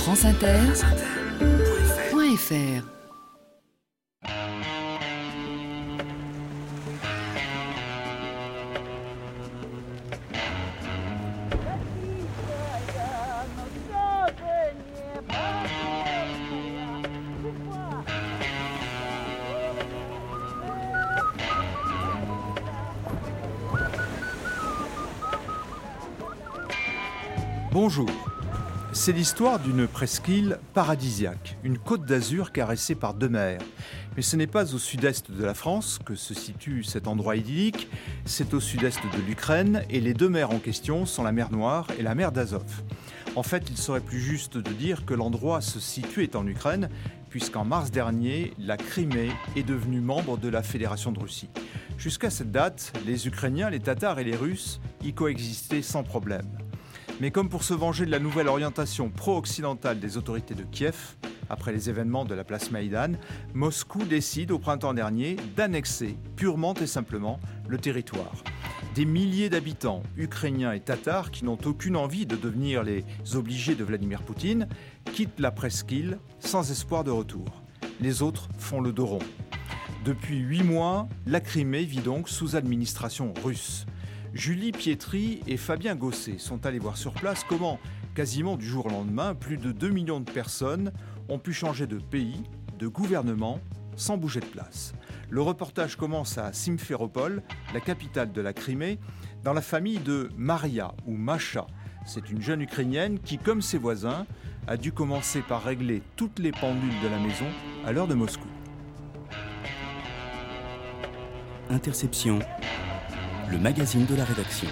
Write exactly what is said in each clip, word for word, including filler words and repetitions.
franceinter point f r. Bonjour, c'est l'histoire d'une presqu'île paradisiaque, une côte d'Azur caressée par deux mers. Mais ce n'est pas au sud-est de la France que se situe cet endroit idyllique, c'est au sud-est de l'Ukraine et les deux mers en question sont la mer Noire et la mer d'Azov. En fait, il serait plus juste de dire que l'endroit se situait en Ukraine, puisqu'en mars dernier, la Crimée est devenue membre de la Fédération de Russie. Jusqu'à cette date, les Ukrainiens, les Tatars et les Russes y coexistaient sans problème. Mais comme pour se venger de la nouvelle orientation pro-occidentale des autorités de Kiev, après les événements de la place Maïdan, Moscou décide au printemps dernier d'annexer purement et simplement le territoire. Des milliers d'habitants, ukrainiens et tatars, qui n'ont aucune envie de devenir les obligés de Vladimir Poutine, quittent la presqu'île sans espoir de retour. Les autres font le dos rond. Depuis huit mois, la Crimée vit donc sous administration russe. Julie Pietri et Fabien Gosset sont allés voir sur place comment, quasiment du jour au lendemain, plus de deux millions de personnes ont pu changer de pays, de gouvernement, sans bouger de place. Le reportage commence à Simferopol, la capitale de la Crimée, dans la famille de Maria ou Masha. C'est une jeune Ukrainienne qui, comme ses voisins, a dû commencer par régler toutes les pendules de la maison à l'heure de Moscou. Interception, le magazine de la rédaction.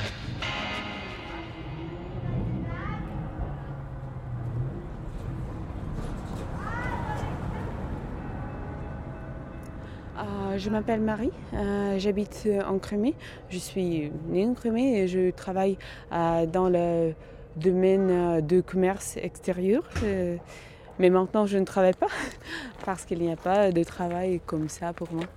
Euh, je m'appelle Marie, euh, j'habite en Crimée. Je suis née en Crimée et je travaille euh, dans le domaine de commerce extérieur. Euh, mais maintenant, je ne travaille pas parce qu'il n'y a pas de travail comme ça pour moi.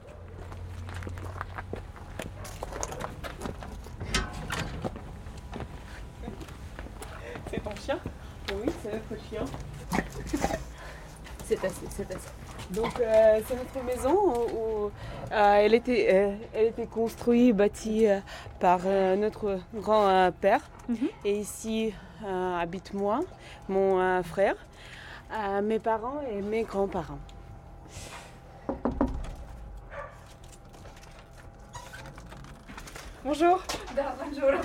C'est ton chien ? Oui, c'est notre chien. C'est assez, c'est assez. Donc euh, c'est notre maison où, où euh, elle, était, euh, elle était construite, bâtie euh, par euh, notre grand-père. Mm-hmm. Et ici euh, habite moi, mon euh, frère, euh, mes parents et mes grands-parents. Bonjour. Да, bonjour.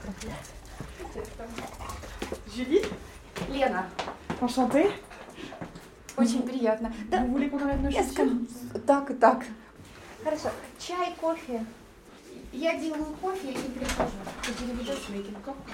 Julie. Лена. Enchantée. Очень приятно. Да, Vous voulez qu'on enlève nos я chaussures? скажу. Так и так. Хорошо. Чай, кофе. Я делаю кофе и прихожу. Ты переведешь мне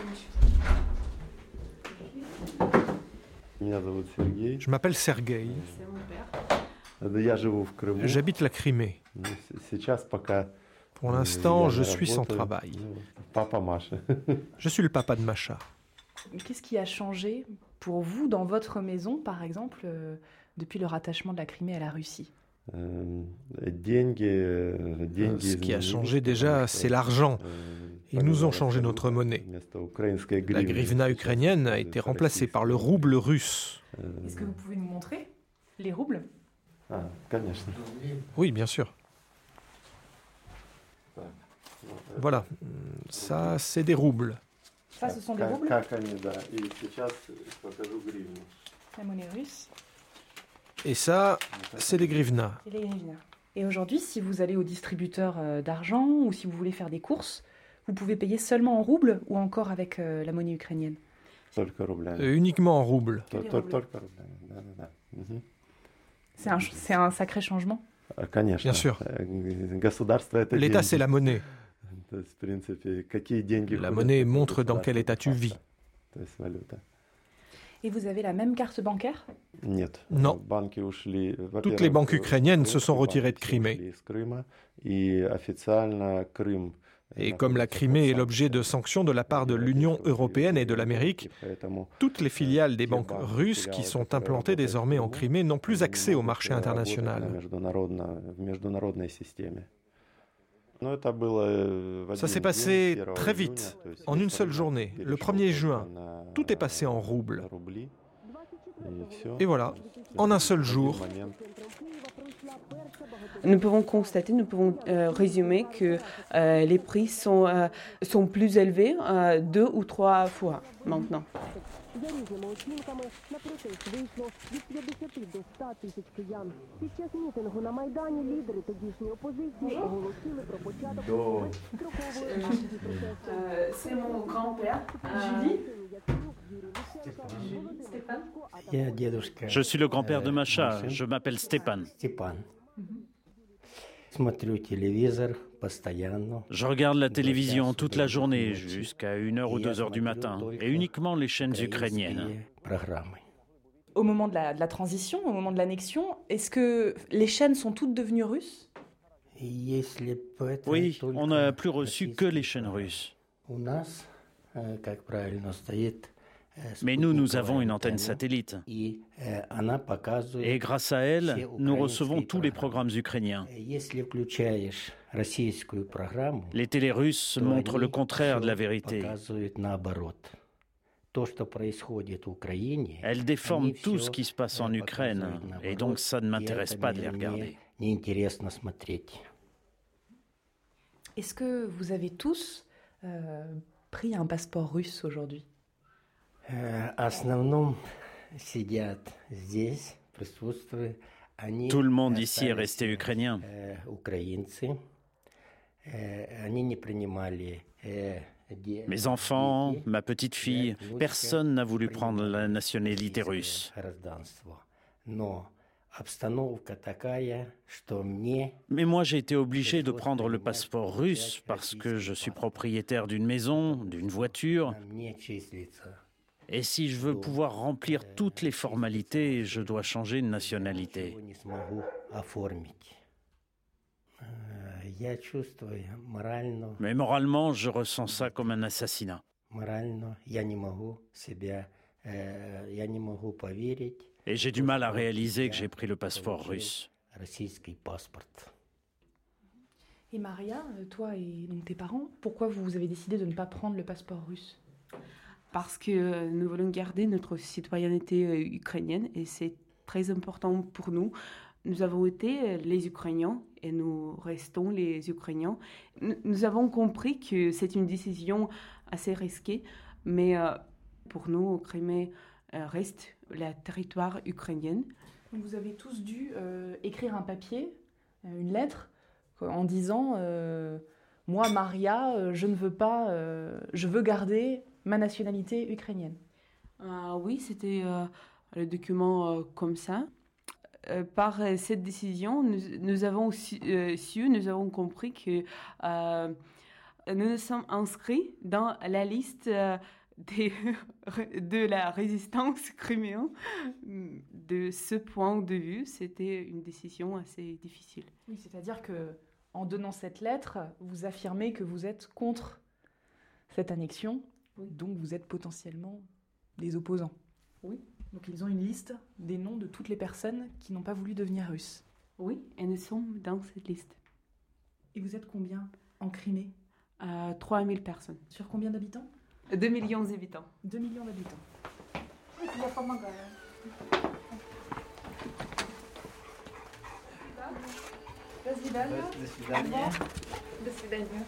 Меня зовут Сергей. Je m'appelle Sergueï. C'est mon père. Я живу в Крыму. J'habite la Crimée. Сейчас пока. Pour l'instant, je suis sans travail. Papa Masha. Je suis le papa de Masha. Qu'est-ce qui a changé pour vous dans votre maison, par exemple, euh, depuis le rattachement de la Crimée à la Russie ? Ce qui a changé déjà, c'est l'argent. Ils nous ont changé notre monnaie. La grivna ukrainienne a été remplacée par le rouble russe. Est-ce que vous pouvez nous montrer les roubles ? Oui, bien sûr. Voilà, ça c'est des roubles. Ça, ce sont des roubles ? La monnaie russe. Et ça, c'est des grivnas. Et les grivnas. Et aujourd'hui, si vous allez au distributeur d'argent ou si vous voulez faire des courses, vous pouvez payer seulement en roubles ou encore avec euh, la monnaie ukrainienne ? Euh, uniquement en roubles. C'est un, c'est un sacré changement ? Bien sûr. L'État, c'est la monnaie. La monnaie montre dans quel état tu vis. Et vous avez la même carte bancaire ? Non. Toutes les banques ukrainiennes se sont retirées de Crimée. Et comme la Crimée est l'objet de sanctions de la part de l'Union européenne et de l'Amérique, toutes les filiales des banques russes qui sont implantées désormais en Crimée n'ont plus accès au marché international. Ça s'est passé très vite, en une seule journée, le premier juin. Tout est passé en roubles. Et voilà, en un seul jour, Nous pouvons constater, nous pouvons euh, résumer que euh, les prix sont, euh, sont plus élevés euh, deux ou trois fois maintenant. Euh, c'est mon grand-père, Julie. Je suis le grand-père de Masha, je m'appelle Stepan. Je regarde la télévision toute la journée, jusqu'à une heure ou deux heures du matin, et uniquement les chaînes ukrainiennes. Au moment de la, de la transition, au moment de l'annexion, est-ce que les chaînes sont toutes devenues russes? Oui, on n'a plus reçu que les chaînes russes. Mais nous, nous avons une antenne satellite. Et grâce à elle, nous recevons tous les programmes ukrainiens. Les télés russes montrent le contraire de la vérité. Elles déforment tout ce qui se passe en Ukraine, et donc ça ne m'intéresse pas de les regarder. Est-ce que vous avez tous euh, pris un passeport russe aujourd'hui? Tout le monde ici est resté ukrainien. Mes enfants, ma petite fille, personne n'a voulu prendre la nationalité russe. Mais moi, j'ai été obligé de prendre le passeport russe parce que je suis propriétaire d'une maison, d'une voiture. Et si je veux pouvoir remplir toutes les formalités, je dois changer de nationalité. Mais moralement, je ressens ça comme un assassinat. Et j'ai du mal à réaliser que j'ai pris le passeport russe. Et Maria, toi et donc tes parents, pourquoi vous avez décidé de ne pas prendre le passeport russe? Parce que nous voulons garder notre citoyenneté ukrainienne et c'est très important pour nous. Nous avons été les Ukrainiens et nous restons les Ukrainiens. Nous avons compris que c'est une décision assez risquée, mais pour nous, Crimée reste le territoire ukrainien. Vous avez tous dû euh, écrire un papier, une lettre, en disant euh, « Moi, Maria, euh, je ne veux pas, euh, je veux garder ma nationalité ukrainienne. Euh, » Oui, c'était euh, le document euh, comme ça. Euh, par euh, cette décision, nous, nous avons su, euh, su, nous avons compris que euh, nous nous sommes inscrits dans la liste euh, des, de la résistance criméenne. De ce point de vue, c'était une décision assez difficile. Oui, c'est-à-dire que en donnant cette lettre, vous affirmez que vous êtes contre cette annexion, oui. Donc vous êtes potentiellement des opposants. Oui. Donc ils ont une liste des noms de toutes les personnes qui n'ont pas voulu devenir russes. Oui, et nous sommes dans cette liste. Et vous êtes combien en Crimée? euh, trois mille personnes. Sur combien d'habitants? deux millions d'habitants. deux millions d'habitants. Я помогаю. До свидания. До свидания. До свидания.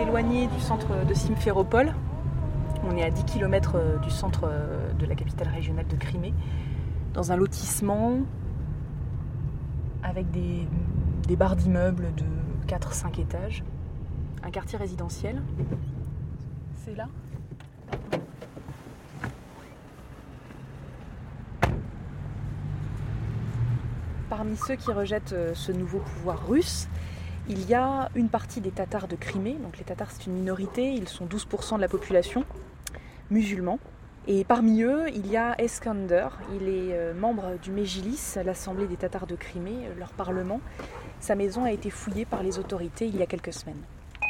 éloigné du centre de Simferopol. On est à dix kilomètres du centre de la capitale régionale de Crimée, dans un lotissement avec des, des barres d'immeubles de quatre à cinq étages. Un quartier résidentiel. C'est là. Parmi ceux qui rejettent ce nouveau pouvoir russe, il y a une partie des Tatars de Crimée. Donc les Tatars, c'est une minorité, ils sont douze pour cent de la population, musulmans. Et parmi eux, il y a Eskander. Il est membre du Medjilis, l'Assemblée des Tatars de Crimée, leur parlement. Sa maison a été fouillée par les autorités il y a quelques semaines.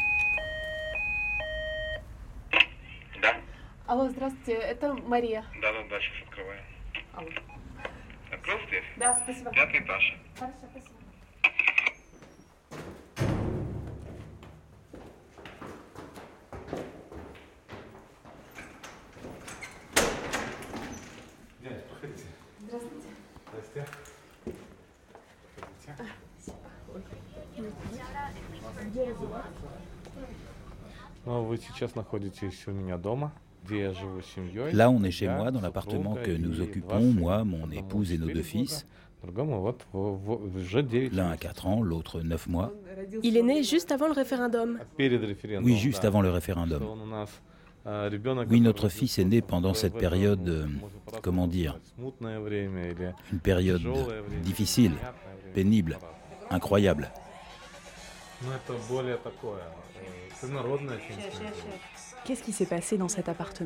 Алло, здравствуйте, это Мария. Да, да, да, сейчас открываю. Алло. Открыл здесь? Да, спасибо. Пятый этаж. Хорошо, спасибо. Дядь, проходите. Здравствуйте. Здрасте. Ну, вы сейчас находитесь у меня дома. Là, on est chez moi, dans l'appartement que nous occupons, moi, mon épouse et nos deux fils. L'un a quatre ans, l'autre neuf mois. Il est né juste avant le référendum. Oui, juste avant le référendum. Oui, notre fils est né pendant cette période, euh, comment dire, une période difficile, pénible, incroyable. Qu'est-ce qui s'est passé dans cet appartement ?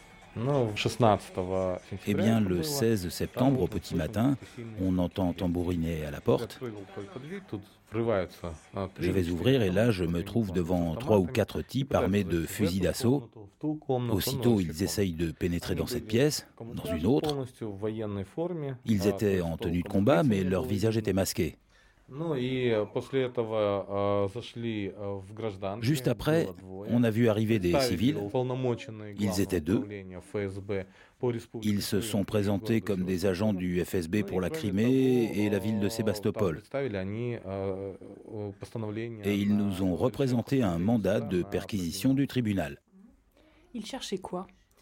Eh bien, le seize septembre, au petit matin, on entend tambouriner à la porte. Je vais ouvrir et là, je me trouve devant trois ou quatre types armés de fusils d'assaut. Aussitôt, ils essayent de pénétrer dans cette pièce, dans une autre. Ils étaient en tenue de combat, mais leur visage était masqué. Juste après, on a vu arriver des civils. Ils étaient deux. Ils se sont présentés comme des agents du F S B pour la Crimée et la ville de Sébastopol. Et ils nous ont représenté un mandat de perquisition du tribunal. Ils cherchaient quoi ?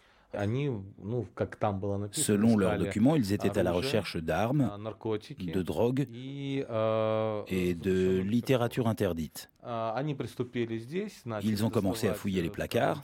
Selon leurs documents, ils étaient à la recherche d'armes, de drogue et de littérature interdite. Ils ont commencé à fouiller les placards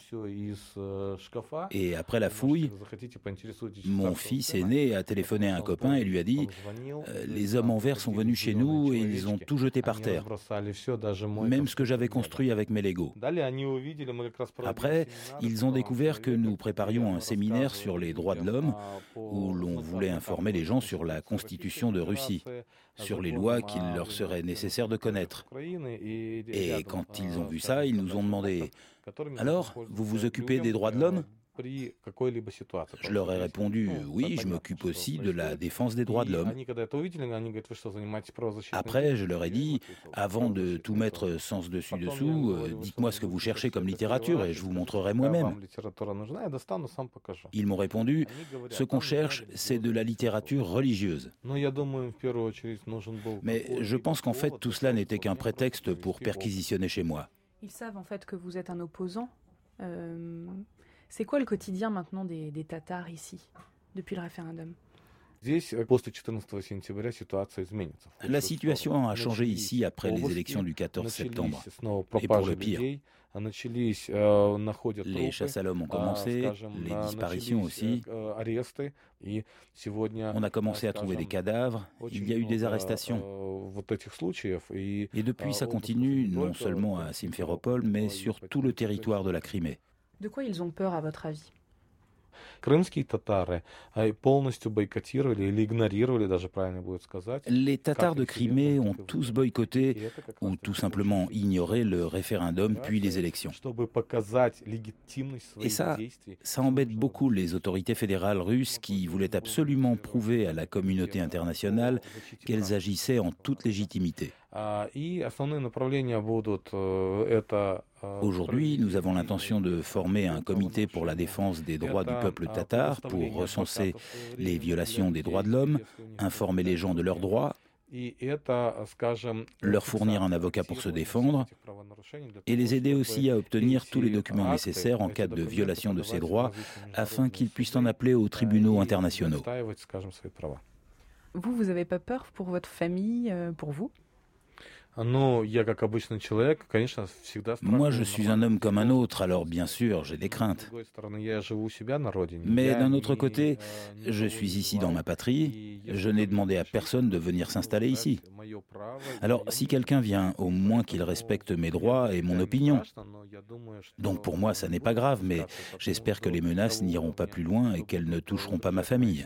et après la fouille, mon fils aîné a téléphoné à un copain et lui a dit euh, « Les hommes en vert sont venus chez nous et ils ont tout jeté par terre, même ce que j'avais construit avec mes Legos. » Après, ils ont découvert que nous préparions un séminaire sur les droits de l'homme où l'on voulait informer les gens sur la constitution de Russie, sur les lois qu'il leur serait nécessaire de connaître. Et quand ils ont vu ça, ils nous ont demandé « Alors, vous vous occupez des droits de l'homme ?» Je leur ai répondu « Oui, je m'occupe aussi de la défense des droits de l'homme. » Après, je leur ai dit « Avant de tout mettre sens dessus-dessous, euh, dites-moi ce que vous cherchez comme littérature et je vous montrerai moi-même. » Ils m'ont répondu « Ce qu'on cherche, c'est de la littérature religieuse. » Mais je pense qu'en fait, tout cela n'était qu'un prétexte pour perquisitionner chez moi. Ils savent en fait que vous êtes un opposant. Euh... C'est quoi le quotidien maintenant des, des Tatars ici, depuis le référendum ? La situation a changé ici après les élections du quatorze septembre, et pour le pire. Les chasses à l'homme ont commencé, les disparitions aussi. On a commencé à trouver des cadavres, il y a eu des arrestations. Et depuis, ça continue non seulement à Simferopol, mais sur tout le territoire de la Crimée. De quoi ils ont peur, à votre avis ? Les Tatars de Crimée ont tous boycotté ou tout simplement ignoré le référendum puis les élections. Et ça, ça embête beaucoup les autorités fédérales russes qui voulaient absolument prouver à la communauté internationale qu'elles agissaient en toute légitimité. Aujourd'hui, nous avons l'intention de former un comité pour la défense des droits du peuple tatar pour recenser les violations des droits de l'homme, informer les gens de leurs droits leur fournir un avocat pour se défendre et les aider aussi à obtenir tous les documents nécessaires en cas de violation de ces droits afin qu'ils puissent en appeler aux tribunaux internationaux. Vous, vous n'avez pas peur pour votre famille, pour vous ? Moi, je suis un homme comme un autre, alors bien sûr, j'ai des craintes. Mais d'un autre côté, je suis ici dans ma patrie, je n'ai demandé à personne de venir s'installer ici. Alors, si quelqu'un vient, au moins qu'il respecte mes droits et mon opinion. Donc pour moi, ça n'est pas grave, mais j'espère que les menaces n'iront pas plus loin et qu'elles ne toucheront pas ma famille.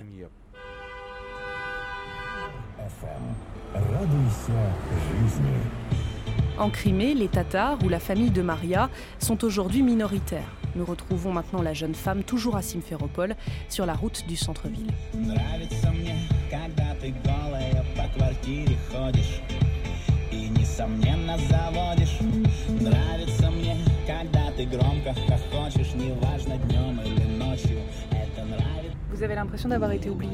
En Crimée, les Tatars ou la famille de Maria sont aujourd'hui minoritaires. Nous retrouvons maintenant la jeune femme toujours à Simferopol sur la route du centre-ville. Vous avez l'impression d'avoir été oubliée ?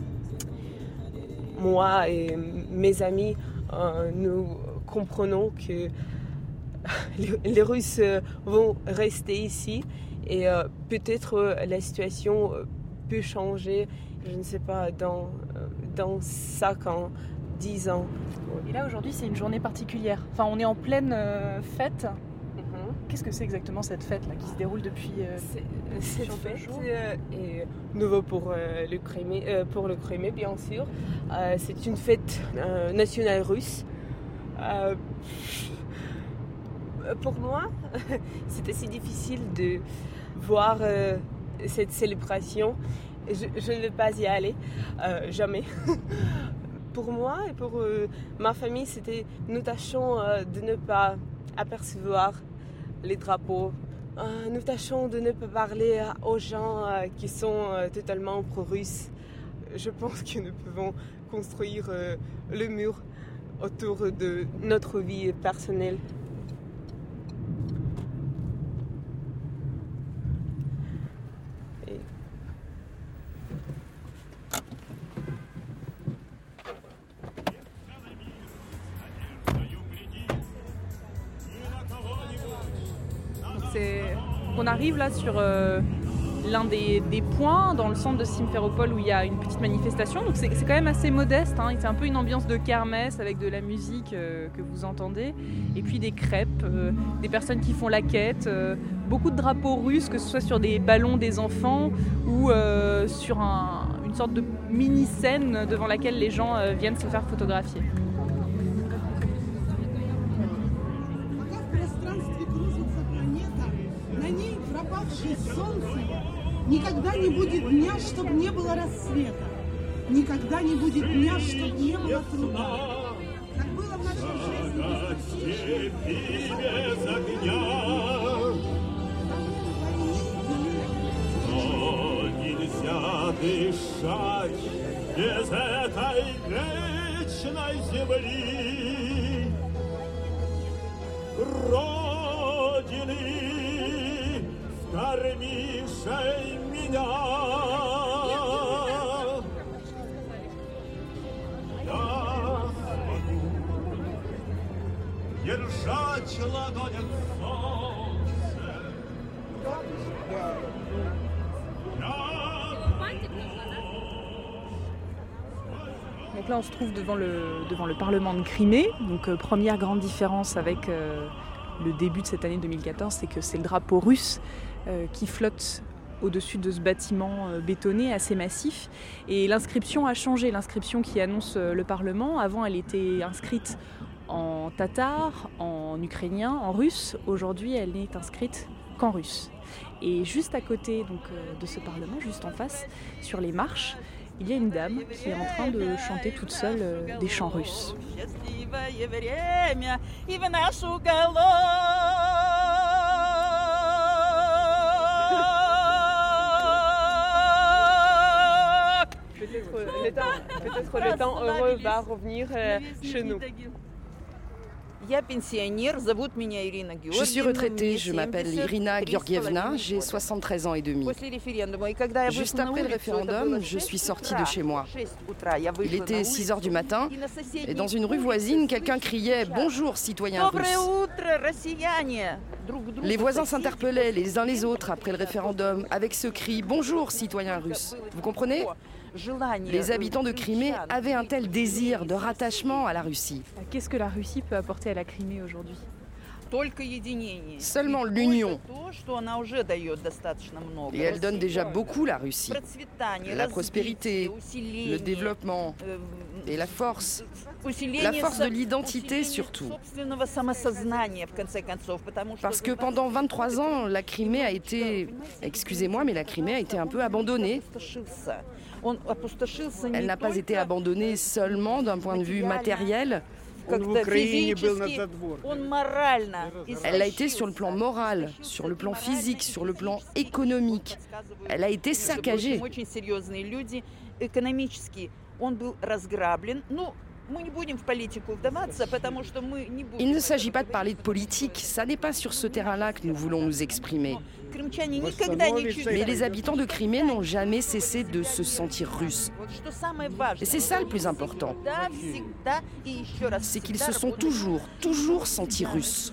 Moi et mes amis, euh, nous comprenons que les, les Russes vont rester ici et euh, peut-être euh, la situation peut changer, je ne sais pas, dans, euh, dans cinq ans, dix ans. Et là aujourd'hui c'est une journée particulière, enfin on est en pleine euh, fête. Qu'est-ce que c'est exactement cette fête là qui se déroule depuis euh, Cette fête euh, est nouveau pour euh, le Crimée, euh, pour le Crimée bien sûr. Euh, c'est une fête euh, nationale russe. Euh, pour moi, c'est assez difficile de voir euh, cette célébration. Je, je ne vais pas y aller, euh, jamais. Pour moi et pour euh, ma famille, c'était nous tâchons euh, de ne pas apercevoir les drapeaux. Euh, nous tâchons de ne pas parler aux gens euh, qui sont euh, totalement pro-russes. Je pense que nous pouvons construire euh, le mur autour de notre vie personnelle. Et... C'est... On arrive là sur euh, l'un des, des points dans le centre de Simferopol où il y a une petite manifestation. Donc c'est, c'est quand même assez modeste, hein. C'est un peu une ambiance de kermesse avec de la musique euh, que vous entendez. Et puis des crêpes, euh, des personnes qui font la quête, euh, beaucoup de drapeaux russes, que ce soit sur des ballons des enfants ou euh, sur un, une sorte de mini-scène devant laquelle les gens euh, viennent se faire photographier. Никогда не будет дня, чтобы не было рассвета. Никогда не будет дня, чтобы не было труда. Как было в нашей жизни без огня. Но нельзя дышать без этой вечной земли. Родины, скормившей меня. Я смогу держать ладонях солнце. Donc là on se trouve devant le, devant le Parlement de Crimée. Donc euh, première grande différence avec euh, le début de cette année deux mille quatorze, c'est que c'est le drapeau russe euh, qui flotte au-dessus de ce bâtiment euh, bétonné assez massif. Et l'inscription a changé, l'inscription qui annonce euh, le Parlement. Avant, elle était inscrite en tatar, en ukrainien, en russe. Aujourd'hui, elle n'est inscrite qu'en russe. Et juste à côté donc, euh, de ce Parlement, juste en face, sur les marches, il y a une dame qui est en train de chanter toute seule euh, des chants russes. Peut-être le temps, peut-être le temps heureux va revenir euh, chez nous. Je suis retraitée, je m'appelle Irina Georgievna, j'ai soixante-treize ans et demi. Juste après le référendum, je suis sortie de chez moi. Il était six heures du matin et dans une rue voisine, quelqu'un criait « Bonjour, citoyens russes ». Les voisins s'interpellaient les uns les autres après le référendum avec ce cri « Bonjour, citoyens russes ». Vous comprenez ? Les habitants de Crimée avaient un tel désir de rattachement à la Russie. Qu'est-ce que la Russie peut apporter à la Crimée aujourd'hui ? Seulement l'union. Et elle donne déjà beaucoup, la Russie. La prospérité, le développement et la force. La force de l'identité surtout. Parce que pendant vingt-trois ans, la Crimée a été, excusez-moi, mais la Crimée a été un peu abandonnée. Elle n'a pas été abandonnée seulement d'un point de vue matériel. Elle a été sur le plan moral, sur le plan physique, sur le plan économique. Elle a été saccagée. Il ne s'agit pas de parler de politique, ça n'est pas sur ce terrain-là que nous voulons nous exprimer. Mais les habitants de Crimée n'ont jamais cessé de se sentir russes. Et c'est ça le plus important. C'est qu'ils se sont toujours, toujours sentis russes.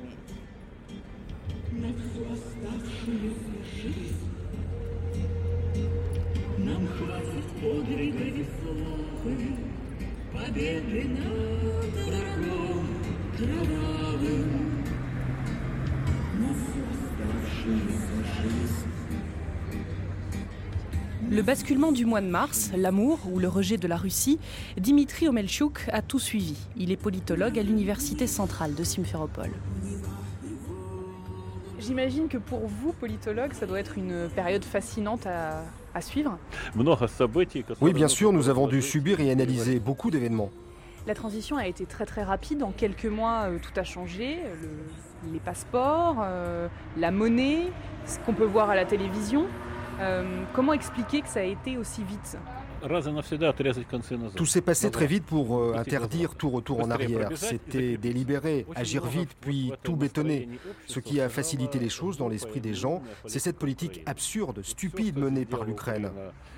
Le basculement du mois de mars, l'amour ou le rejet de la Russie, Dimitri Omelchuk a tout suivi. Il est politologue à l'université centrale de Simferopol. J'imagine que pour vous, politologue, ça doit être une période fascinante à, à suivre. Oui, bien sûr, nous avons dû subir et analyser beaucoup d'événements. La transition a été très très rapide. En quelques mois, euh, tout a changé. Le, les passeports, euh, la monnaie, ce qu'on peut voir à la télévision. Euh, comment expliquer que ça a été aussi vite ? Tout s'est passé très vite pour euh, interdire tout retour en arrière. C'était délibéré, agir vite, puis tout bétonner. Ce qui a facilité les choses dans l'esprit des gens, c'est cette politique absurde, stupide menée par l'Ukraine.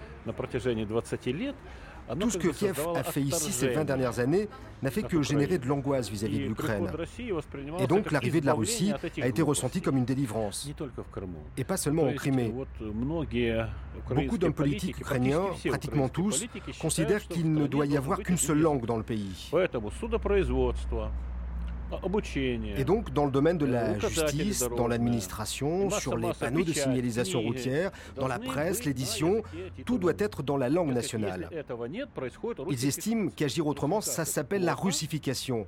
Tout ce que Kiev a fait ici ces vingt dernières années n'a fait que générer de l'angoisse vis-à-vis de l'Ukraine. Et donc l'arrivée de la Russie a été ressentie comme une délivrance. Et pas seulement en Crimée. Beaucoup d'hommes politiques ukrainiens, pratiquement tous, considèrent qu'il ne doit y avoir qu'une seule langue dans le pays. Et donc, dans le domaine de la justice, dans l'administration, sur les panneaux de signalisation routière, dans la presse, l'édition, tout doit être dans la langue nationale. Ils estiment qu'agir autrement, ça s'appelle la russification.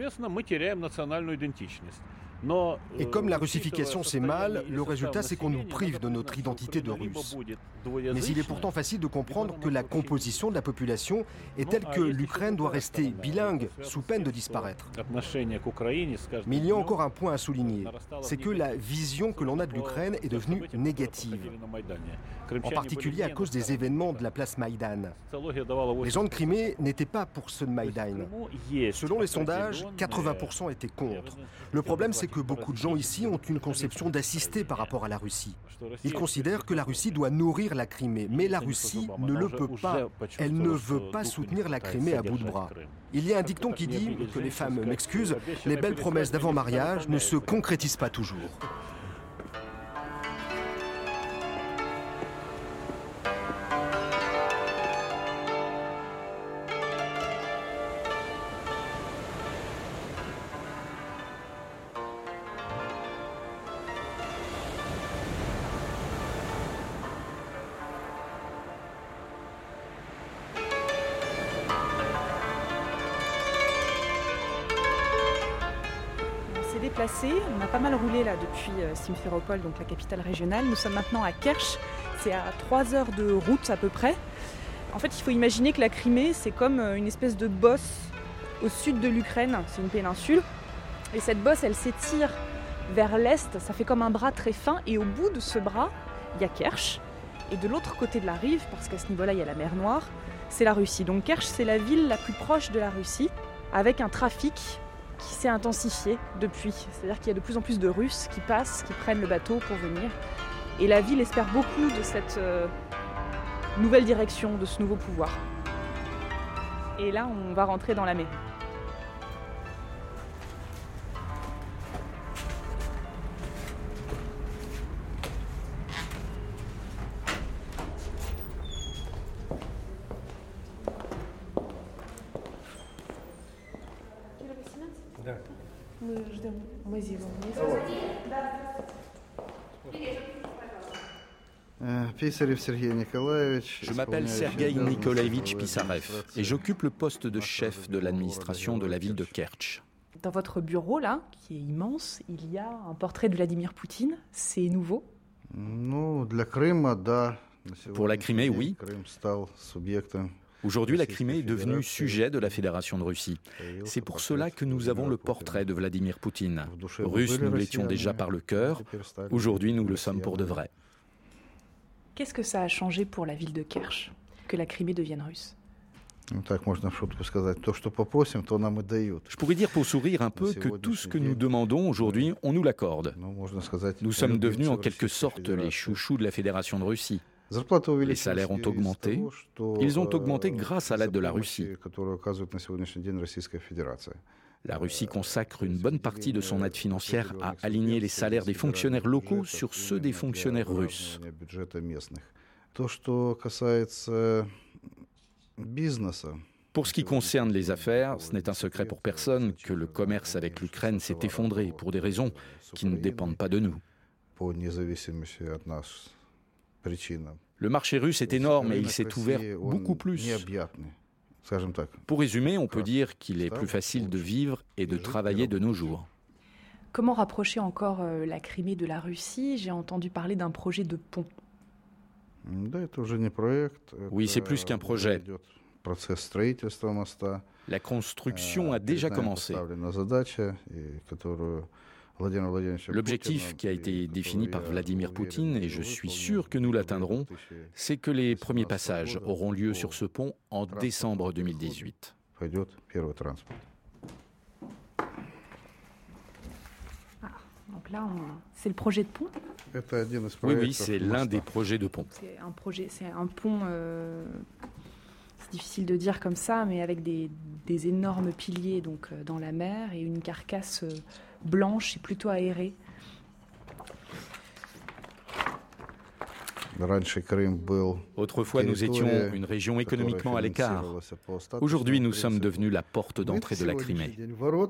Et comme la russification c'est mal, le résultat c'est qu'on nous prive de notre identité de Russe. Mais il est pourtant facile de comprendre que la composition de la population est telle que l'Ukraine doit rester bilingue sous peine de disparaître. Mais il y a encore un point à souligner, c'est que la vision que l'on a de l'Ukraine est devenue négative. En particulier à cause des événements de la place Maïdan. Les gens de Crimée n'étaient pas pour ce Maïdan. Selon les sondages, quatre-vingts pour cent étaient contre. Le problème c'est que beaucoup de gens ici ont une conception d'assister par rapport à la Russie. Ils considèrent que la Russie doit nourrir la Crimée, mais la Russie ne le peut pas. Elle ne veut pas soutenir la Crimée à bout de bras. Il y a un dicton qui dit, que les femmes m'excusent, les belles promesses d'avant-mariage ne se concrétisent pas toujours. Déplacé. On a pas mal roulé là depuis euh, Simferopol, donc la capitale régionale. Nous sommes maintenant à Kerch, c'est à trois heures de route à peu près. En fait, il faut imaginer que la Crimée, c'est comme euh, une espèce de bosse au sud de l'Ukraine, c'est une péninsule. Et cette bosse, elle s'étire vers l'est, ça fait comme un bras très fin. Et au bout de ce bras, il y a Kerch. Et de l'autre côté de la rive, parce qu'à ce niveau-là, il y a la mer Noire, c'est la Russie. Donc Kerch, c'est la ville la plus proche de la Russie, avec un trafic qui s'est intensifié depuis. C'est-à-dire qu'il y a de plus en plus de Russes qui passent, qui prennent le bateau pour venir. Et la ville espère beaucoup de cette euh, nouvelle direction, de ce nouveau pouvoir. Et là, on va rentrer dans la mairie. Je m'appelle Sergueï Nikolaevitch Pissarev et j'occupe le poste de chef de l'administration de la ville de Kertch. Dans votre bureau, là, qui est immense, il y a un portrait de Vladimir Poutine. C'est nouveau? Pour la Crimée, oui. Aujourd'hui, la Crimée est devenue sujet de la Fédération de Russie. C'est pour cela que nous avons le portrait de Vladimir Poutine. Russes, nous l'étions déjà par le cœur. Aujourd'hui, nous le sommes pour de vrai. Qu'est-ce que ça a changé pour la ville de Kerch, que la Crimée devienne russe? Je pourrais dire pour sourire un peu que tout ce que nous demandons aujourd'hui, on nous l'accorde. Nous sommes devenus en quelque sorte les chouchous de la Fédération de Russie. Les salaires ont augmenté. Ils ont augmenté grâce à l'aide de la Russie. La Russie consacre une bonne partie de son aide financière à aligner les salaires des fonctionnaires locaux sur ceux des fonctionnaires russes. Pour ce qui concerne les affaires, ce n'est un secret pour personne que le commerce avec l'Ukraine s'est effondré pour des raisons qui ne dépendent pas de nous. Le marché russe est énorme et il s'est ouvert beaucoup plus. Pour résumer, on peut dire qu'il est plus facile de vivre et de travailler de nos jours. Comment rapprocher encore la Crimée de la Russie? J'ai entendu parler d'un projet de pont. Oui, c'est plus qu'un projet. La construction a déjà commencé. L'objectif qui a été défini par Vladimir Poutine, et je suis sûr que nous l'atteindrons, c'est que les premiers passages auront lieu sur ce pont en décembre deux mille dix-huit. Ah, donc là, on... c'est le projet de pont? Oui, oui, c'est l'un des projets de pont. C'est un projet, c'est un pont... Euh... C'est difficile de dire comme ça, mais avec des, des énormes piliers donc, euh, dans la mer et une carcasse euh, blanche et plutôt aérée. Autrefois, nous étions une région économiquement à l'écart. Aujourd'hui, nous sommes devenus la porte d'entrée de la Crimée.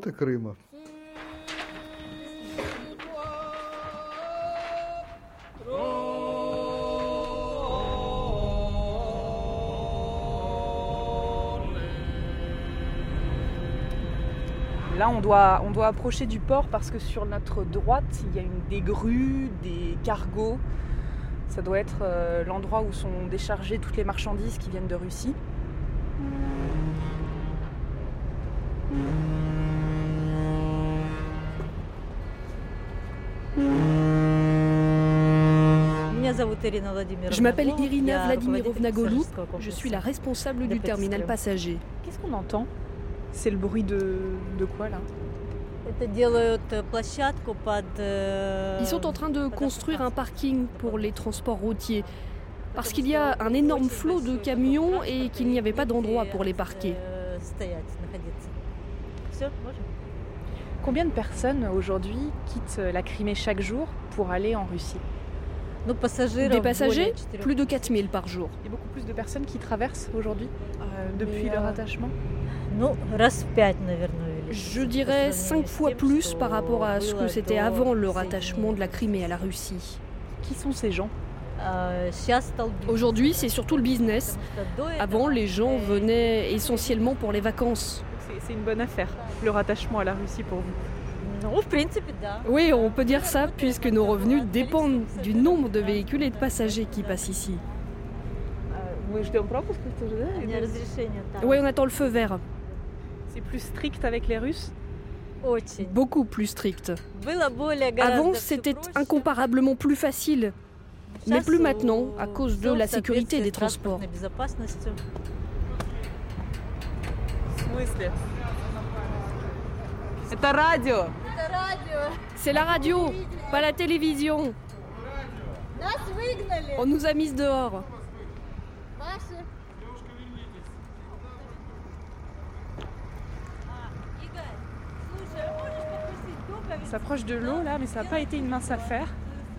Là, on doit, on doit approcher du port parce que sur notre droite, il y a une, des grues, des cargos. Ça doit être euh, l'endroit où sont déchargées toutes les marchandises qui viennent de Russie. Je m'appelle Irina Vladimirovna Golub, je suis la responsable du terminal passager. Qu'est-ce qu'on entend? C'est le bruit de, de quoi là? Ils sont en train de construire un parking pour les transports routiers parce qu'il y a un énorme flot de camions et qu'il n'y avait pas d'endroit pour les parquer. Combien de personnes aujourd'hui quittent la Crimée chaque jour pour aller en Russie? Des passagers, plus de quatre mille par jour. Il y a beaucoup plus de personnes qui traversent aujourd'hui euh, depuis le rattachement? Je dirais cinq fois plus par rapport à ce que c'était avant le rattachement de la Crimée à la Russie. Qui sont ces gens? Aujourd'hui, c'est surtout le business. Avant, les gens venaient essentiellement pour les vacances. C'est une bonne affaire, le rattachement à la Russie pour vous? Oui, on peut dire ça, puisque nos revenus dépendent du nombre de véhicules et de passagers qui passent ici. Oui, on attend le feu vert. C'est plus strict avec les Russes? Beaucoup plus strict. Avant, c'était incomparablement plus facile. Mais plus maintenant, à cause de la sécurité des transports. C'est la radio, pas la télévision. On nous a mis dehors. On s'approche de l'eau là, mais ça n'a pas été une mince affaire.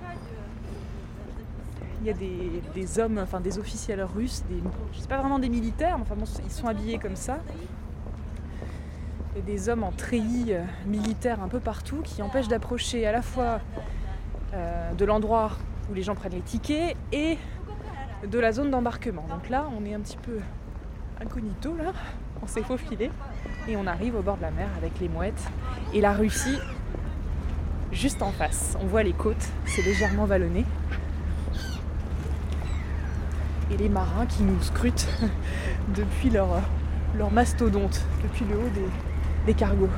Il y a des, des hommes, enfin des officiels russes, des, je sais pas vraiment des militaires, mais enfin bon, ils sont habillés comme ça. Il y a des hommes en treillis euh, militaires un peu partout qui empêchent d'approcher à la fois euh, de l'endroit où les gens prennent les tickets et de la zone d'embarquement. Donc là, on est un petit peu incognito là, on s'est faufilé et on arrive au bord de la mer avec les mouettes et la Russie juste en face. On voit les côtes, c'est légèrement vallonné. Et les marins qui nous scrutent depuis leur, leur mastodonte, depuis le haut des, des cargos.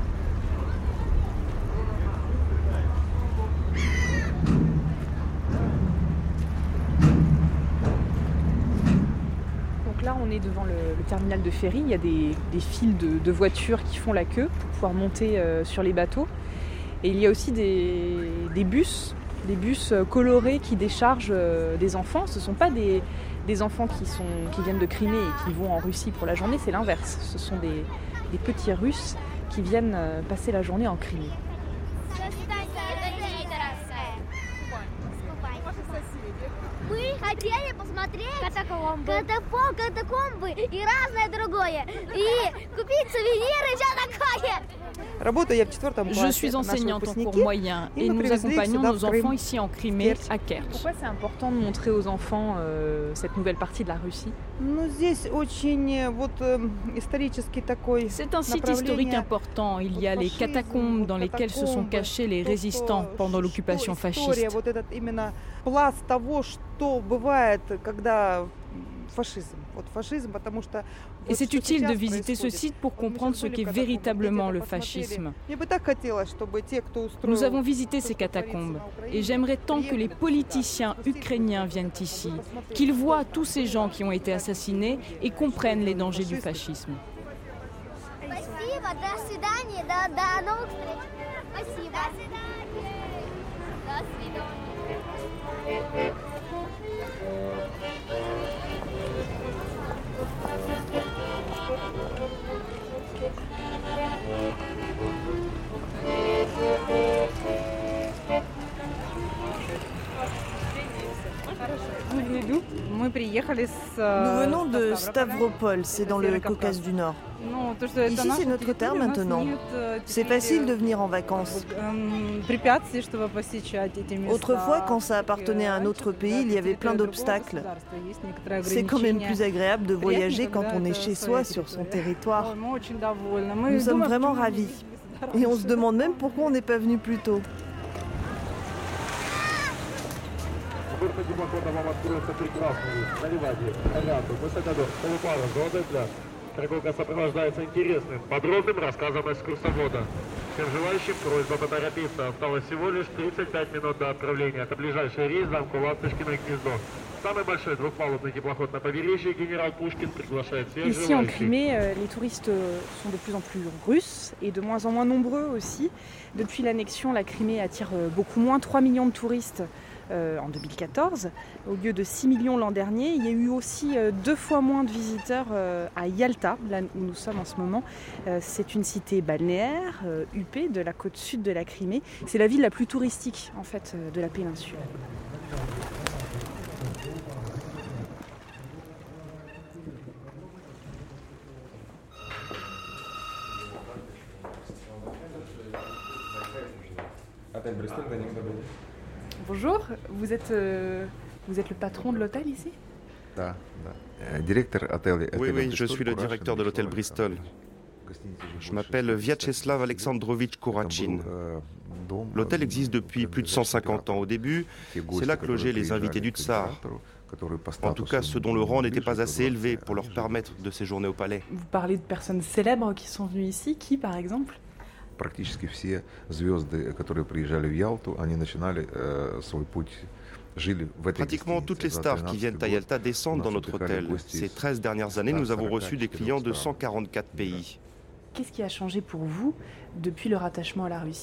Donc là, on est devant le, le terminal de ferry. Il y a des, des files de, de voitures qui font la queue pour pouvoir monter euh, sur les bateaux. Et il y a aussi des, des bus, des bus colorés qui déchargent euh, des enfants. Ce ne sont pas des, des enfants qui, sont, qui viennent de Crimée et qui vont en Russie pour la journée, c'est l'inverse. Ce sont des, des petits Russes qui viennent euh, passer la journée en Crimée. Мы хотели посмотреть катакомбы, катакомбы и разное другое. И купить сувениры и все такое. Je suis enseignante en cours moyen et nous accompagnons nos enfants ici en Crimée, à Kerch. Pourquoi c'est important de montrer aux enfants euh, cette nouvelle partie de la Russie ? C'est un site historique important. Il y a les catacombes dans lesquelles se sont cachés les résistants pendant l'occupation fasciste. Et c'est utile de visiter ce site pour comprendre ce qu'est véritablement le fascisme. Nous avons visité ces catacombes et j'aimerais tant que les politiciens ukrainiens viennent ici, qu'ils voient tous ces gens qui ont été assassinés et comprennent les dangers du fascisme. Nous venons de Stavropol, c'est dans le Caucase du Nord. Ici, c'est notre terre maintenant. C'est facile de venir en vacances. Autrefois, quand ça appartenait à un autre pays, il y avait plein d'obstacles. C'est quand même plus agréable de voyager quand on est chez soi, sur son territoire. Nous sommes vraiment ravis. Et on se demande même pourquoi on n'est pas venu plus tôt. Прогулка сопровождается интересным, подробным рассказом экскурсовода. Всем желающим просьба поторопиться. Осталось всего лишь тридцать пять минут до отправления. Это ближайший рейс Замку-Ласточкино гнездо. Самый большой двухпалубный теплоход на побережье генерал Пушкин приглашает всех желающих. Ici en Crimée, les touristes sont de plus en plus russes et de moins en moins nombreux aussi. Depuis l'annexion, la Crimée attire beaucoup moins, trois millions de touristes en deux mille quatorze, au lieu de six millions l'an dernier. Il y a eu aussi deux fois moins de visiteurs à Yalta, là où nous sommes en ce moment. C'est une cité balnéaire, huppée, de la côte sud de la Crimée. C'est la ville la plus touristique en fait de la péninsule. Bonjour, vous êtes, euh, vous êtes le patron de l'hôtel ici ? Oui, oui, je suis le directeur de l'hôtel Bristol. Je m'appelle Vyacheslav Alexandrovitch Kourachin. L'hôtel existe depuis plus de cent cinquante ans. Au début, c'est là que logeaient les invités du tsar. En tout cas, ceux dont le rang n'était pas assez élevé pour leur permettre de séjourner au palais. Vous parlez de personnes célèbres qui sont venues ici, qui par exemple ? Практически все звезды, которые приезжали в Ялту, они начинали свой путь, жили в этой Pratiquement toutes les stars qui viennent à Yalta descendent dans notre hôtel. Ces treize dernières années, nous avons reçu des clients de cent quarante-quatre pays. Qu'est-ce qui a changé pour vous depuis le rattachement à la Russie ?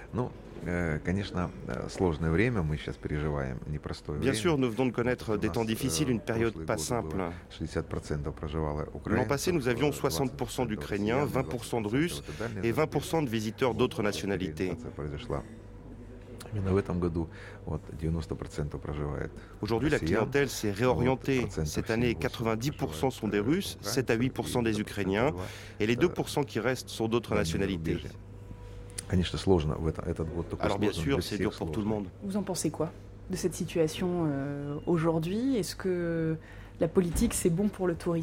Bien sûr, nous venons de connaître des temps difficiles, une période pas simple. L'an passé, nous avions soixante pour cent d'Ukrainiens, vingt pour cent de Russes et vingt pour cent de visiteurs d'autres nationalités. Aujourd'hui, la clientèle s'est réorientée. Cette année, quatre-vingt-dix pour cent sont des Russes, sept à huit pour cent des Ukrainiens, et les deux pour cent qui restent sont d'autres nationalités. Alors bien sûr, c'est dur pour tout le monde. Vous en pensez quoi de cette situation euh, aujourd'hui ? Est-ce que la politique, c'est bon pour le tourisme ?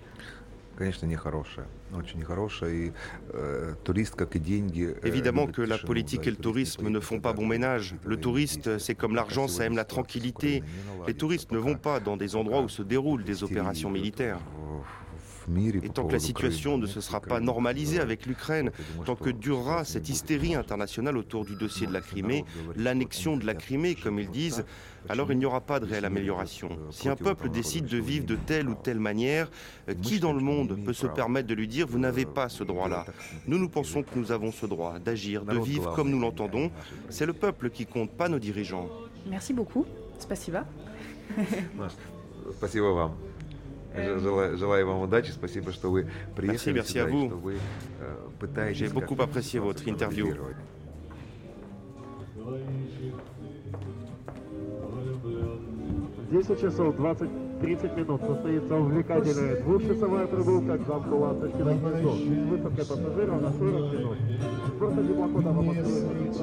Évidemment que la politique et le tourisme ne font pas bon ménage. Le touriste, c'est comme l'argent, ça aime la tranquillité. Les touristes ne vont pas dans des endroits où se déroulent des opérations militaires. Et tant que la situation ne se sera pas normalisée avec l'Ukraine, tant que durera cette hystérie internationale autour du dossier de la Crimée, l'annexion de la Crimée, comme ils disent, alors il n'y aura pas de réelle amélioration. Si un peuple décide de vivre de telle ou telle manière, qui dans le monde peut se permettre de lui dire « vous n'avez pas ce droit-là » ? Nous, nous pensons que nous avons ce droit d'agir, de vivre comme nous l'entendons. C'est le peuple qui compte, pas nos dirigeants. Merci beaucoup. Spasiba. Спасибо вам. Желаю вам удачи, спасибо, что вы приехали. Merci, merci à vous. J'ai beaucoup apprécié votre interview. десять часов двадцать тридцать минут состоится увлекательная двухчасовая прогулка к замку Ласточкино гнездо с высадкой пассажиров на сорок минут. Просто теплохода в Москве.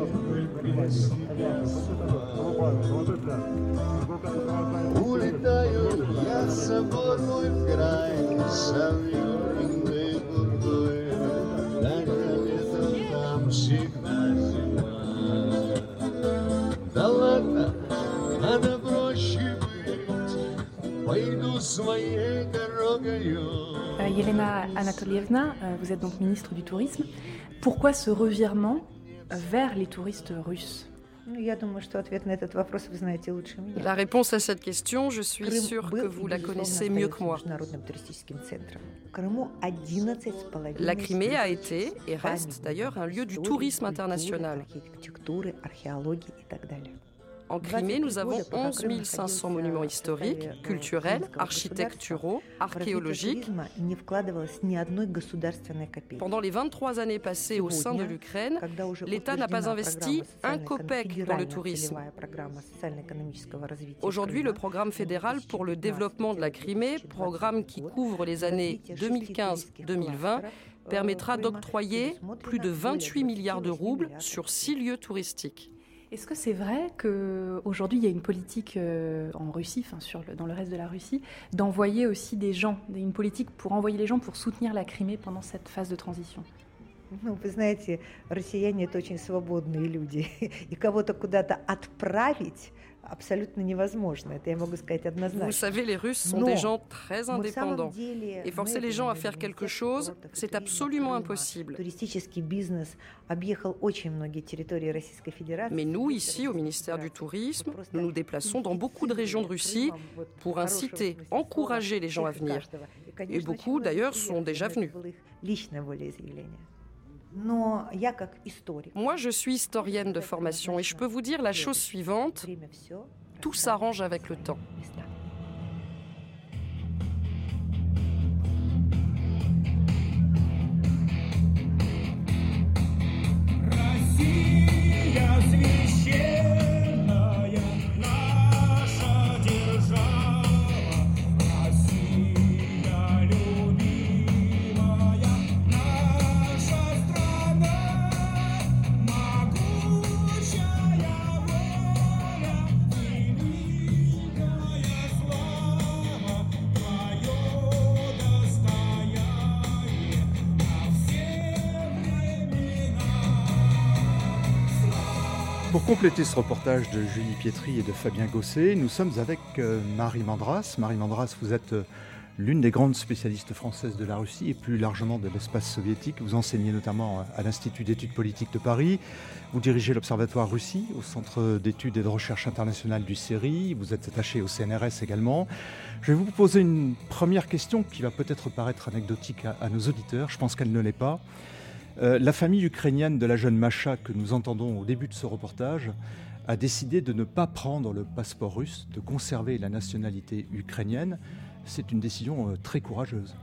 Улетаю я с собой в край, совьюренной бурдой, даже летом там всегда зима. Да ладно, надо проще быть, пойду своей дорогою. Yelena Anatolievna, vous êtes donc ministre du Tourisme. Pourquoi ce revirement vers les touristes russes ? La réponse à cette question, je suis sûre que vous la connaissez mieux que moi. La Crimée a été, et reste d'ailleurs, un lieu du tourisme international. En Crimée, nous avons onze mille cinq cents monuments historiques, culturels, architecturaux, archéologiques. Pendant les vingt-trois années passées au sein de l'Ukraine, l'État n'a pas investi un kopek dans le tourisme. Aujourd'hui, le programme fédéral pour le développement de la Crimée, programme qui couvre les années deux mille quinze à deux mille vingt, permettra d'octroyer plus de vingt-huit milliards de roubles sur six lieux touristiques. Est-ce que c'est vrai qu'aujourd'hui, il y a une politique euh, en Russie, enfin sur le, dans le reste de la Russie, d'envoyer aussi des gens, une politique pour envoyer les gens pour soutenir la Crimée pendant cette phase de transition ? Вы знаете, россияне — это очень свободные люди, и кого-то куда-то отправить абсолютно невозможно. Это я могу сказать однозначно. Vous savez, les Russes sont des gens très indépendants. Et forcer les gens à faire quelque chose, c'est absolument impossible. Туристический бизнес объехал очень многие территории Российской Федерации. Mais nous, ici, au ministère du Tourisme, nous nous déplaçons dans beaucoup de régions de Russie pour inciter, encourager les gens à venir. Et beaucoup, d'ailleurs, sont déjà venus. Moi, je suis historienne de formation et je peux vous dire la chose suivante, tout s'arrange avec le temps. Pour compléter ce reportage de Julie Pietri et de Fabien Gosset, nous sommes avec euh, Marie Mandras. Marie Mandras, vous êtes euh, l'une des grandes spécialistes françaises de la Russie et plus largement de l'espace soviétique. Vous enseignez notamment à l'Institut d'études politiques de Paris. Vous dirigez l'Observatoire Russie au Centre d'études et de recherche internationale du C E R I. Vous êtes attaché au C N R S également. Je vais vous poser une première question qui va peut-être paraître anecdotique à, à nos auditeurs. Je pense qu'elle ne l'est pas. Euh, la famille ukrainienne de la jeune Masha que nous entendons au début de ce reportage a décidé de ne pas prendre le passeport russe, de conserver la nationalité ukrainienne. C'est une décision euh, très courageuse.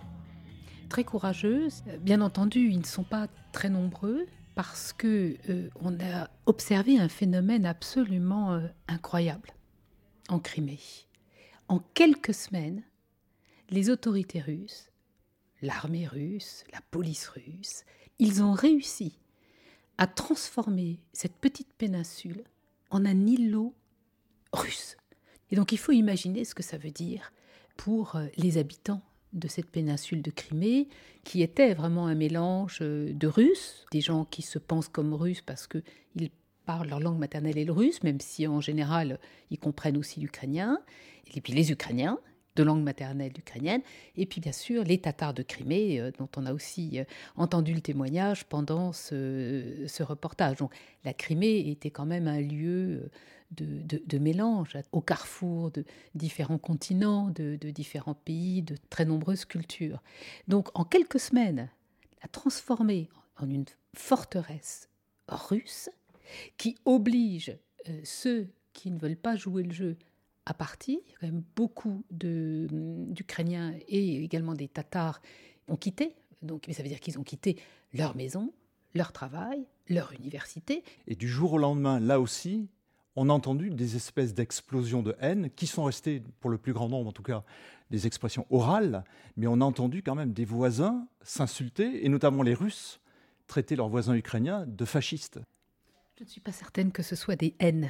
Très courageuse. Bien entendu, ils ne sont pas très nombreux parce que euh, on a observé un phénomène absolument euh, incroyable en Crimée. En quelques semaines, les autorités russes, l'armée russe, la police russe, ils ont réussi à transformer cette petite péninsule en un îlot russe. Et donc il faut imaginer ce que ça veut dire pour les habitants de cette péninsule de Crimée, qui était vraiment un mélange de Russes, des gens qui se pensent comme Russes parce qu'ils parlent leur langue maternelle est le russe, même si en général ils comprennent aussi l'ukrainien, et puis les Ukrainiens, de langue maternelle ukrainienne, et puis bien sûr les Tatars de Crimée, euh, dont on a aussi euh, entendu le témoignage pendant ce, ce reportage. Donc la Crimée était quand même un lieu de, de, de mélange, au carrefour de différents continents, de, de différents pays, de très nombreuses cultures. Donc en quelques semaines, la transformer en une forteresse russe qui oblige euh, ceux qui ne veulent pas jouer le jeu à partir. Il y a quand même beaucoup de, d'Ukrainiens et également des Tatars ont quitté. Donc, mais ça veut dire qu'ils ont quitté leur maison, leur travail, leur université. Et du jour au lendemain, là aussi, on a entendu des espèces d'explosions de haine qui sont restées, pour le plus grand nombre en tout cas, des expressions orales, mais on a entendu quand même des voisins s'insulter, et notamment les Russes, traiter leurs voisins ukrainiens de fascistes. Je ne suis pas certaine que ce soit des haines.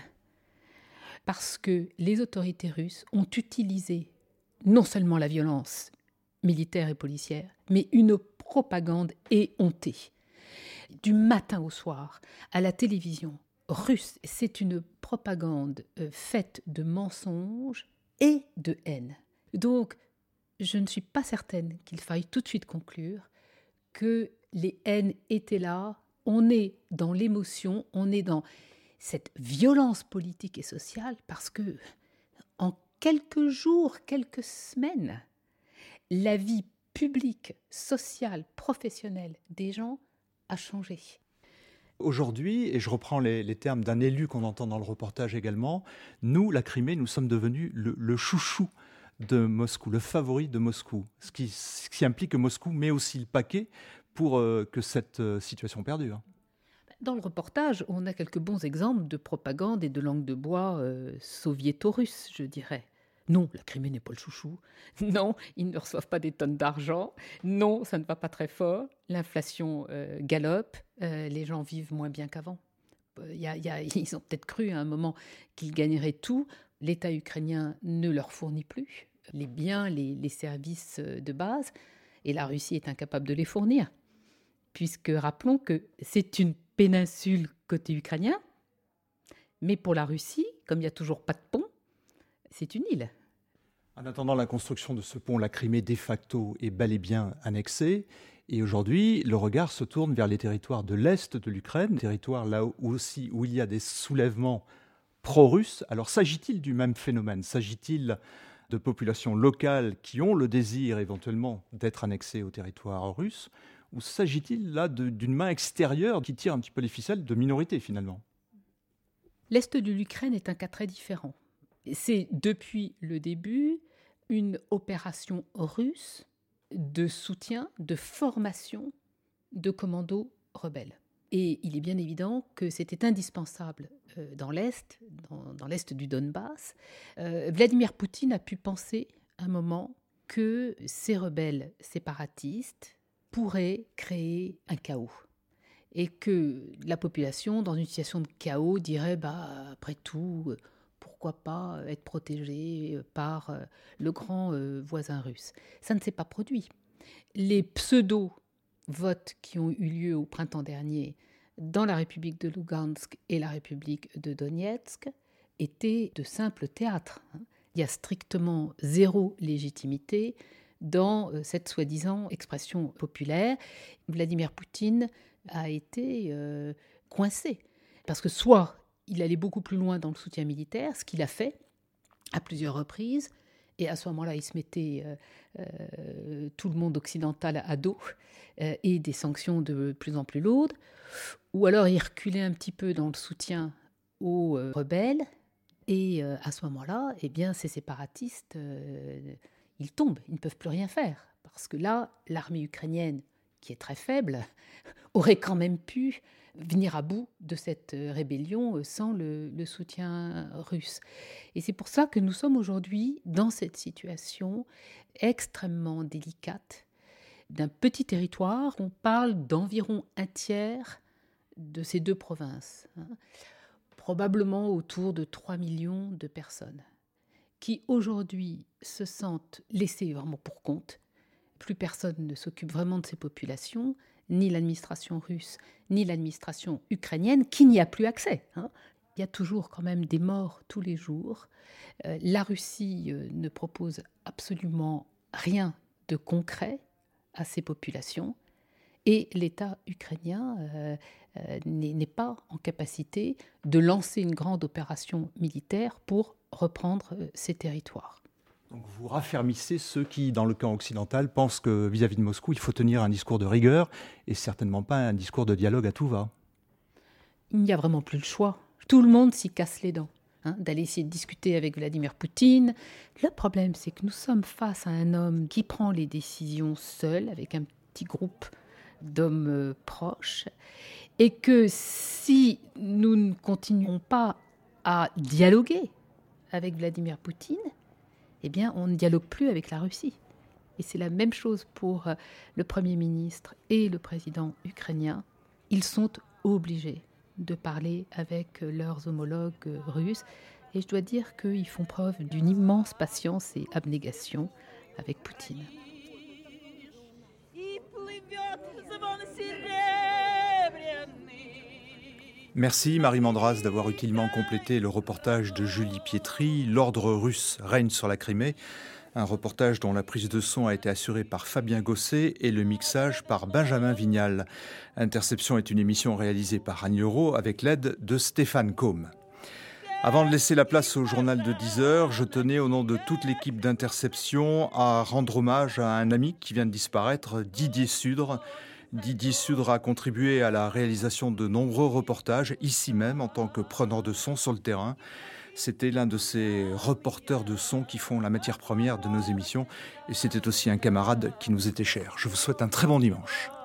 Parce que les autorités russes ont utilisé non seulement la violence militaire et policière, mais une propagande éhontée. Du matin au soir, à la télévision russe, c'est une propagande euh, faite de mensonges et de haine. Donc, je ne suis pas certaine qu'il faille tout de suite conclure que les haines étaient là. On est dans l'émotion, on est dans cette violence politique et sociale parce que en quelques jours, quelques semaines, la vie publique, sociale, professionnelle des gens a changé. Aujourd'hui, et je reprends les, les termes d'un élu qu'on entend dans le reportage également, nous, la Crimée, nous sommes devenus le, le chouchou de Moscou, le favori de Moscou, ce qui, ce qui implique que Moscou met aussi le paquet pour euh, que cette euh, situation perdure. Dans le reportage, on a quelques bons exemples de propagande et de langue de bois euh, soviéto-russe, je dirais. Non, la Crimée n'est pas le chouchou. Non, ils ne reçoivent pas des tonnes d'argent. Non, ça ne va pas très fort. L'inflation euh, galope. Euh, les gens vivent moins bien qu'avant. Euh, y a, y a, ils ont peut-être cru à un moment qu'ils gagneraient tout. L'État ukrainien ne leur fournit plus les biens, les, les services de base. Et la Russie est incapable de les fournir. Puisque, rappelons que c'est une péninsule côté ukrainien, mais pour la Russie, comme il n'y a toujours pas de pont, c'est une île. En attendant la construction de ce pont, la Crimée de facto est bel et bien annexée. Et aujourd'hui, le regard se tourne vers les territoires de l'Est de l'Ukraine, territoires là où aussi où il y a des soulèvements pro-russes. Alors s'agit-il du même phénomène ? S'agit-il de populations locales qui ont le désir éventuellement d'être annexées au territoire russe ? Ou s'agit-il là de, d'une main extérieure qui tire un petit peu les ficelles de minorités finalement ? L'Est de l'Ukraine est un cas très différent. C'est depuis le début une opération russe de soutien, de formation de commandos rebelles. Et il est bien évident que c'était indispensable euh, dans l'Est, dans, dans l'Est du Donbass. Euh, Vladimir Poutine a pu penser un moment que ces rebelles séparatistes pourraient créer un chaos. Et que la population, dans une situation de chaos, dirait bah, « après tout, pourquoi pas être protégé par le grand voisin russe ?» Ça ne s'est pas produit. Les pseudo-votes qui ont eu lieu au printemps dernier dans la République de Lugansk et la République de Donetsk étaient de simples théâtres. Il y a strictement zéro légitimité dans cette soi-disant expression populaire. Vladimir Poutine a été euh, coincé. Parce que soit il allait beaucoup plus loin dans le soutien militaire, ce qu'il a fait à plusieurs reprises, et à ce moment-là, il se mettait euh, euh, tout le monde occidental à dos euh, et des sanctions de plus en plus lourdes, ou alors il reculait un petit peu dans le soutien aux euh, rebelles, et euh, à ce moment-là, eh bien, ces séparatistes, euh, ils tombent, ils ne peuvent plus rien faire, parce que là, l'armée ukrainienne, qui est très faible, aurait quand même pu venir à bout de cette rébellion sans le, le soutien russe. Et c'est pour ça que nous sommes aujourd'hui dans cette situation extrêmement délicate d'un petit territoire. On parle d'environ un tiers de ces deux provinces, hein, probablement autour de trois millions de personnes, qui aujourd'hui se sentent laissées vraiment pour compte. Plus personne ne s'occupe vraiment de ces populations, ni l'administration russe, ni l'administration ukrainienne, qui n'y a plus accès. Hein. Il y a toujours quand même des morts tous les jours. Euh, la Russie euh, ne propose absolument rien de concret à ces populations. Et l'État ukrainien euh, euh, n'est, n'est pas en capacité de lancer une grande opération militaire pour reprendre euh, ces territoires. Donc vous raffermissez ceux qui, dans le camp occidental, pensent que vis-à-vis de Moscou, il faut tenir un discours de rigueur et certainement pas un discours de dialogue à tout va. Il n'y a vraiment plus le choix. Tout le monde s'y casse les dents, hein, d'aller essayer de discuter avec Vladimir Poutine. Le problème, c'est que nous sommes face à un homme qui prend les décisions seul, avec un petit groupe d'hommes euh, proches, et que si nous ne continuons pas à dialoguer avec Vladimir Poutine, eh bien, on ne dialogue plus avec la Russie. Et c'est la même chose pour le Premier ministre et le président ukrainien. Ils sont obligés de parler avec leurs homologues russes. Et je dois dire qu'ils font preuve d'une immense patience et abnégation avec Poutine. Merci Marie Mandras d'avoir utilement complété le reportage de Julie Pietri. L'ordre russe règne sur la Crimée. Un reportage dont la prise de son a été assurée par Fabien Gosset et le mixage par Benjamin Vignal. Interception est une émission réalisée par Anne Leroux avec l'aide de Stéphane Combe. Avant de laisser la place au journal de dix heures, je tenais au nom de toute l'équipe d'Interception à rendre hommage à un ami qui vient de disparaître, Didier Sudre. Didier Sudre a contribué à la réalisation de nombreux reportages, ici même, en tant que preneur de son sur le terrain. C'était l'un de ces reporters de son qui font la matière première de nos émissions. Et c'était aussi un camarade qui nous était cher. Je vous souhaite un très bon dimanche.